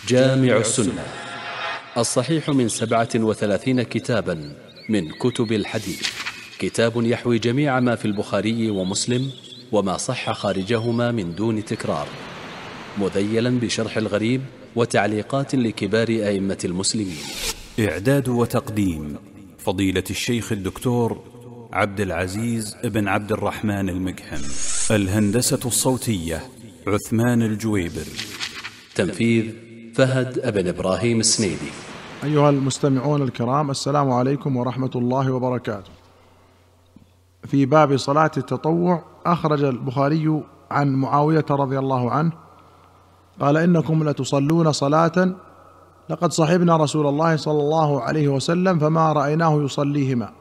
جامع السنة الصحيح من 37 كتابا من كتب الحديث، كتاب يحوي جميع ما في البخاري ومسلم وما صح خارجهما من دون تكرار، مذيلا بشرح الغريب وتعليقات لكبار أئمة المسلمين. إعداد وتقديم فضيلة الشيخ الدكتور عبد العزيز بن عبد الرحمن المقحم. الهندسة الصوتية عثمان الجويبر. تنفيذ فهد بن إبراهيم السنيدي. أيها المستمعون الكرام، السلام عليكم ورحمة الله وبركاته. في باب صلاة التطوع أخرج البخاري عن معاوية رضي الله عنه قال: إنكم لتصلون صلاة لقد صحبنا رسول الله صلى الله عليه وسلم فما رأيناه يصليهما،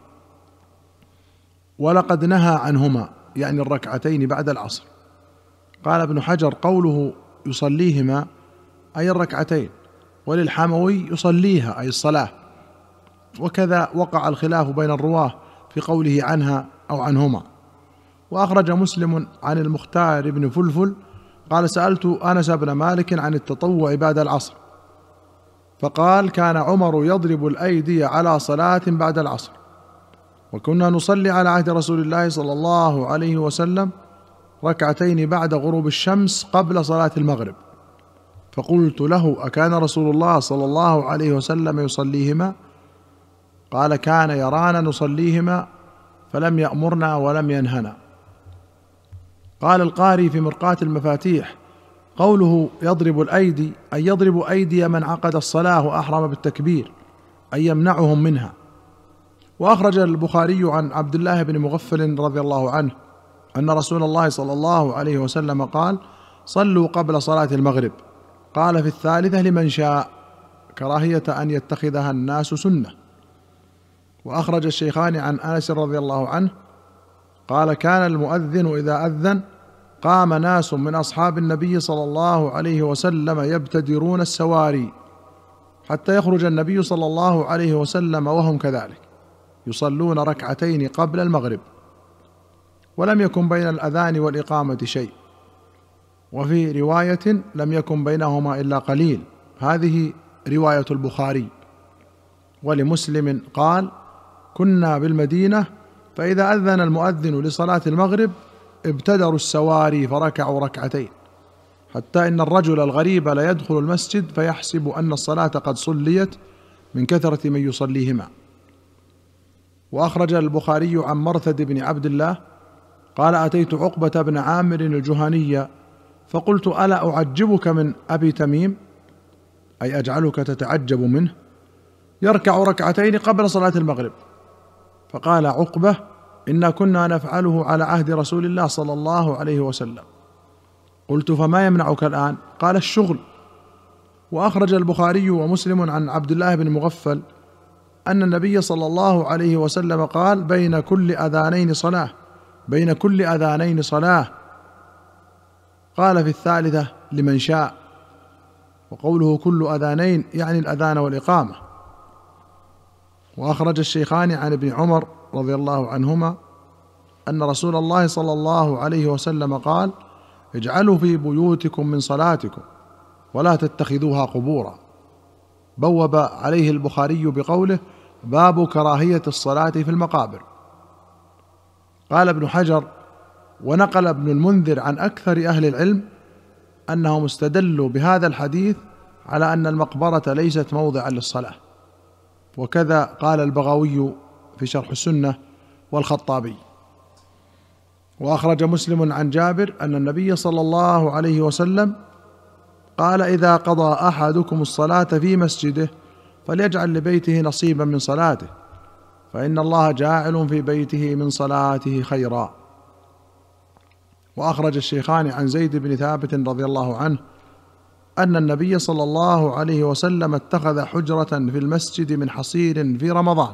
ولقد نهى عنهما، يعني الركعتين بعد العصر. قال ابن حجر: قوله يصليهما أي الركعتين، وللحموي يصليها أي الصلاة. وكذا وقع الخلاف بين الرواه في قوله عنها أو عنهما. وأخرج مسلم عن المختار بن فلفل قال: سألت أنس بن مالك عن التطوع بعد العصر، فقال: كان عمر يضرب الأيدي على صلاة بعد العصر، وكنا نصلي على عهد رسول الله صلى الله عليه وسلم ركعتين بعد غروب الشمس قبل صلاة المغرب. فقلت له: أكان رسول الله صلى الله عليه وسلم يصليهما؟ قال: كان يرانا نصليهما فلم يأمرنا ولم ينهنا. قال القاري في مرقاة المفاتيح: قوله يضرب الأيدي أي يضرب أيدي من عقد الصلاة وأحرم بالتكبير، أي يمنعهم منها. وأخرج البخاري عن عبد الله بن مغفل رضي الله عنه أن رسول الله صلى الله عليه وسلم قال: صلوا قبل صلاة المغرب. قال في الثالثة: لمن شاء، كراهية أن يتخذها الناس سنة. وأخرج الشيخان عن أنس رضي الله عنه قال: كان المؤذن إذا أذن قام ناس من أصحاب النبي صلى الله عليه وسلم يبتدرون السواري حتى يخرج النبي صلى الله عليه وسلم وهم كذلك يصلون ركعتين قبل المغرب، ولم يكن بين الأذان والإقامة شيء. وفي رواية: لم يكن بينهما إلا قليل. هذه رواية البخاري. ولمسلم قال: كنا بالمدينة فإذا أذن المؤذن لصلاة المغرب ابتدروا السواري فركعوا ركعتين، حتى إن الرجل الغريب لا يدخل المسجد فيحسب أن الصلاة قد صليت من كثرة من يصليهما. وأخرج البخاري عن مرثد بن عبد الله قال: أتيت عقبة بن عامر الجهني فقلت: ألا أعجبك من أبي تميم، أي أجعلك تتعجب منه، يركع ركعتين قبل صلاة المغرب. فقال عقبة: إنا كنا نفعله على عهد رسول الله صلى الله عليه وسلم. قلت: فما يمنعك الآن؟ قال: الشغل. وأخرج البخاري ومسلم عن عبد الله بن مغفل أن النبي صلى الله عليه وسلم قال: بين كل أذانين صلاة، بين كل أذانين صلاة. قال في الثالثة: لمن شاء. وقوله كل أذانين يعني الأذان والإقامة. وأخرج الشيخان عن ابن عمر رضي الله عنهما أن رسول الله صلى الله عليه وسلم قال: اجعلوا في بيوتكم من صلاتكم ولا تتخذوها قبورا. بوب عليه البخاري بقوله: باب كراهية الصلاة في المقابر. قال ابن حجر: ونقل ابن المنذر عن أكثر أهل العلم أنهم استدلوا بهذا الحديث على أن المقبرة ليست موضعا للصلاة. وكذا قال البغوي في شرح السنة والخطابي. وأخرج مسلم عن جابر أن النبي صلى الله عليه وسلم قال: إذا قضى أحدكم الصلاة في مسجده فليجعل لبيته نصيبا من صلاته، فإن الله جاعل في بيته من صلاته خيرا. وأخرج الشيخان عن زيد بن ثابت رضي الله عنه أن النبي صلى الله عليه وسلم اتخذ حجرة في المسجد من حصير في رمضان،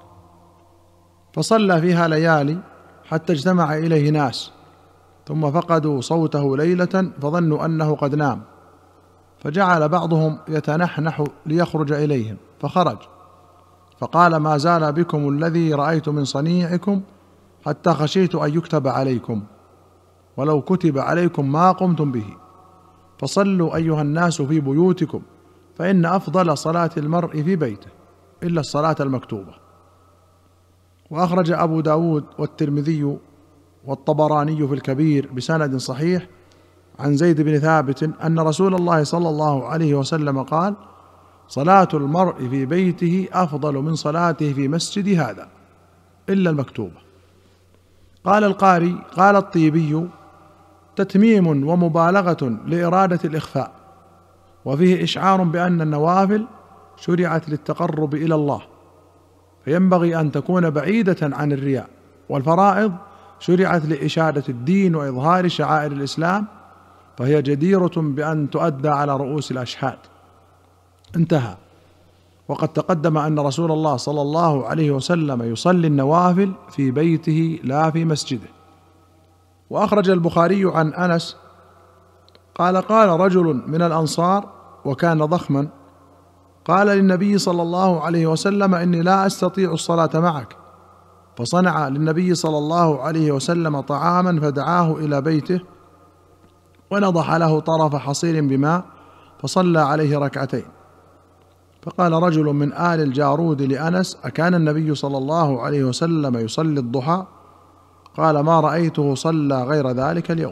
فصلى فيها ليالي حتى اجتمع إليه ناس، ثم فقدوا صوته ليلة فظنوا أنه قد نام، فجعل بعضهم يتنحنح ليخرج إليهم، فخرج فقال: ما زال بكم الذي رأيت من صنيعكم حتى خشيت أن يكتب عليكم، ولو كتب عليكم ما قمتم به، فصلوا أيها الناس في بيوتكم فإن أفضل صلاة المرء في بيته إلا الصلاة المكتوبة. وأخرج أبو داود والترمذي والطبراني في الكبير بسند صحيح عن زيد بن ثابت أن رسول الله صلى الله عليه وسلم قال: صلاة المرء في بيته أفضل من صلاته في مسجد هذا إلا المكتوبة. قال القاري: قال الطيبي: تتميم ومبالغة لإرادة الإخفاء، وفيه إشعار بأن النوافل شرعت للتقرب إلى الله، فينبغي أن تكون بعيدة عن الرياء، والفرائض شرعت لإشادة الدين وإظهار شعائر الإسلام، فهي جديرة بأن تؤدى على رؤوس الأشهاد. انتهى. وقد تقدم أن رسول الله صلى الله عليه وسلم يصلي النوافل في بيته لا في مسجده. وأخرج البخاري عن أنس قال: قال رجل من الأنصار وكان ضخما، قال للنبي صلى الله عليه وسلم: إني لا أستطيع الصلاة معك، فصنع للنبي صلى الله عليه وسلم طعاما فدعاه إلى بيته ونضح له طرف حصير بماء فصلى عليه ركعتين. فقال رجل من آل الجارود لأنس: أكان النبي صلى الله عليه وسلم يصلي الضحى؟ قال: ما رأيته صلى غير ذلك اليوم.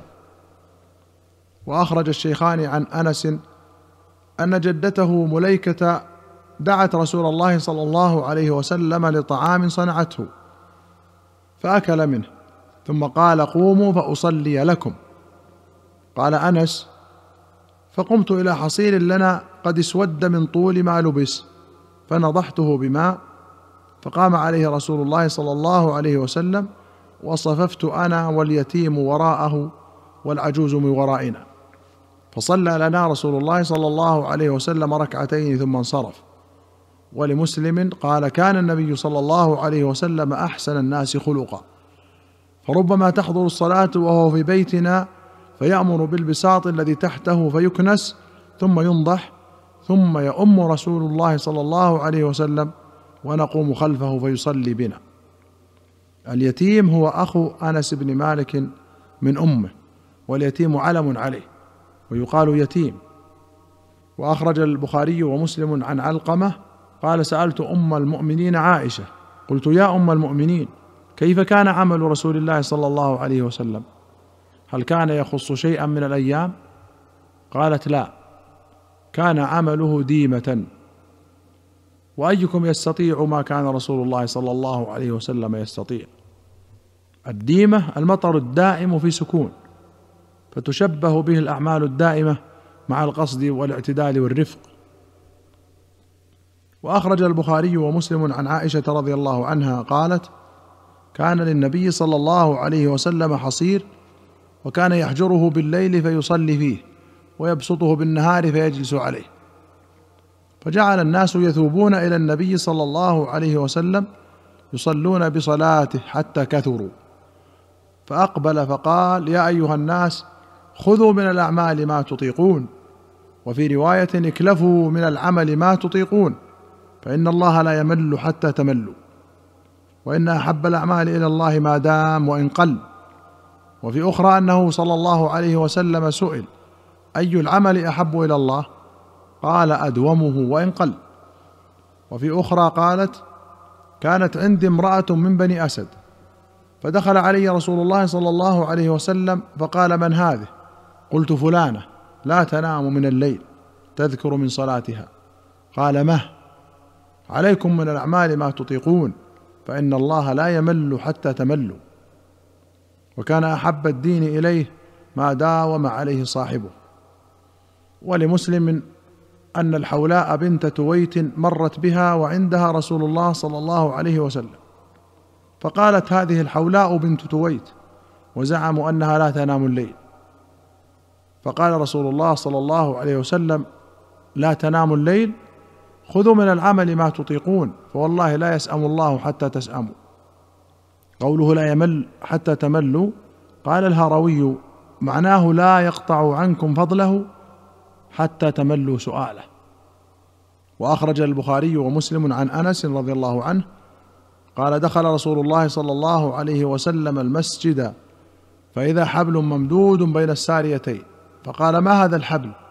وأخرج الشيخان عن أنس أن جدته مليكة دعت رسول الله صلى الله عليه وسلم لطعام صنعته فأكل منه، ثم قال: قوموا فأصلي لكم. قال أنس: فقمت إلى حصير لنا قد اسود من طول ما لبس فنضحته بماء، فقام عليه رسول الله صلى الله عليه وسلم، وصففت أنا واليتيم وراءه والعجوز من ورائنا، فصلى لنا رسول الله صلى الله عليه وسلم ركعتين ثم انصرف. ولمسلم قال: كان النبي صلى الله عليه وسلم أحسن الناس خلقا، فربما تحضر الصلاة وهو في بيتنا فيأمر بالبساط الذي تحته فيكنس ثم ينضح، ثم يؤم رسول الله صلى الله عليه وسلم ونقوم خلفه فيصلي بنا. اليتيم هو أخو أنس بن مالك من أمه، واليتيم علم عليه ويقال يتيم. وأخرج البخاري ومسلم عن علقمة قال: سألت أم المؤمنين عائشة قلت: يا أم المؤمنين، كيف كان عمل رسول الله صلى الله عليه وسلم؟ هل كان يخص شيئا من الأيام؟ قالت: لا، كان عمله ديمة. وأيكم يستطيع ما كان رسول الله صلى الله عليه وسلم يستطيع؟ الديمة المطر الدائم في سكون، فتشبه به الأعمال الدائمة مع القصد والاعتدال والرفق. وأخرج البخاري ومسلم عن عائشة رضي الله عنها قالت: كان للنبي صلى الله عليه وسلم حصير، وكان يحجره بالليل فيصلي فيه، ويبسطه بالنهار فيجلس عليه، فجعل الناس يثوبون إلى النبي صلى الله عليه وسلم يصلون بصلاته حتى كثروا، فأقبل فقال: يا أيها الناس، خذوا من الأعمال ما تطيقون، وفي رواية: اكلفوا من العمل ما تطيقون، فإن الله لا يمل حتى تملوا، وإن أحب الأعمال إلى الله ما دام وإن قل. وفي أخرى أنه صلى الله عليه وسلم سئل: أي العمل أحب إلى الله؟ قال: أدومه وإن قل. وفي أخرى قالت: كانت عندي امرأة من بني أسد، فدخل علي رسول الله صلى الله عليه وسلم فقال: من هذه؟ قلت: فلانة لا تنام من الليل تذكر من صلاتها. قال: مه، عليكم من الأعمال ما تطيقون، فإن الله لا يمل حتى تملوا. وكان أحب الدين إليه ما داوم عليه صاحبه. ولمسلم أن الحولاء بنت تويت مرت بها وعندها رسول الله صلى الله عليه وسلم، فقالت: هذه الحولاء بنت تويت، وزعموا أنها لا تنام الليل. فقال رسول الله صلى الله عليه وسلم: لا تنام الليل؟ خذوا من العمل ما تطيقون، فوالله لا يسأم الله حتى تسأموا. قوله لا يمل حتى تملوا، قال الهروي: معناه لا يقطع عنكم فضله حتى تملوا سؤاله. وأخرج البخاري ومسلم عن أنس رضي الله عنه قال: دخل رسول الله صلى الله عليه وسلم المسجد فإذا حبل ممدود بين الساريتين، فقال: ما هذا الحبل؟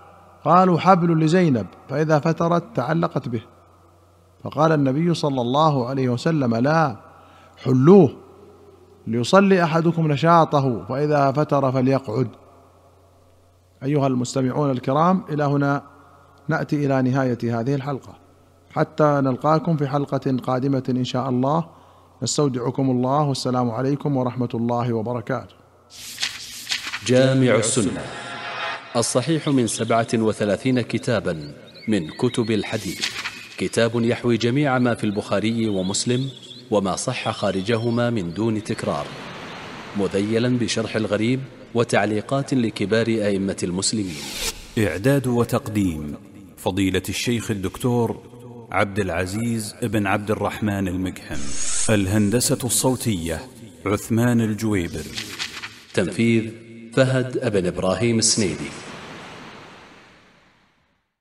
قالوا حبل لزينب فإذا فترت تعلقت به، فقال النبي صلى الله عليه وسلم: لا، حلوه ليصلي أحدكم نشاطه، فإذا فتر فليقعد. أيها المستمعون الكرام، إلى هنا نأتي إلى نهاية هذه الحلقة، حتى نلقاكم في حلقة قادمة إن شاء الله. نستودعكم الله، والسلام عليكم ورحمة الله وبركاته. جامع السنة الصحيح من 37 كتابا من كتب الحديث، كتاب يحوي جميع ما في البخاري ومسلم وما صح خارجهما من دون تكرار، مذيلا بشرح الغريب وتعليقات لكبار أئمة المسلمين. إعداد وتقديم فضيلة الشيخ الدكتور عبد العزيز بن عبد الرحمن المقحم. الهندسة الصوتية عثمان الجويبر. تنفيذ فهد بن إبراهيم السنيدي.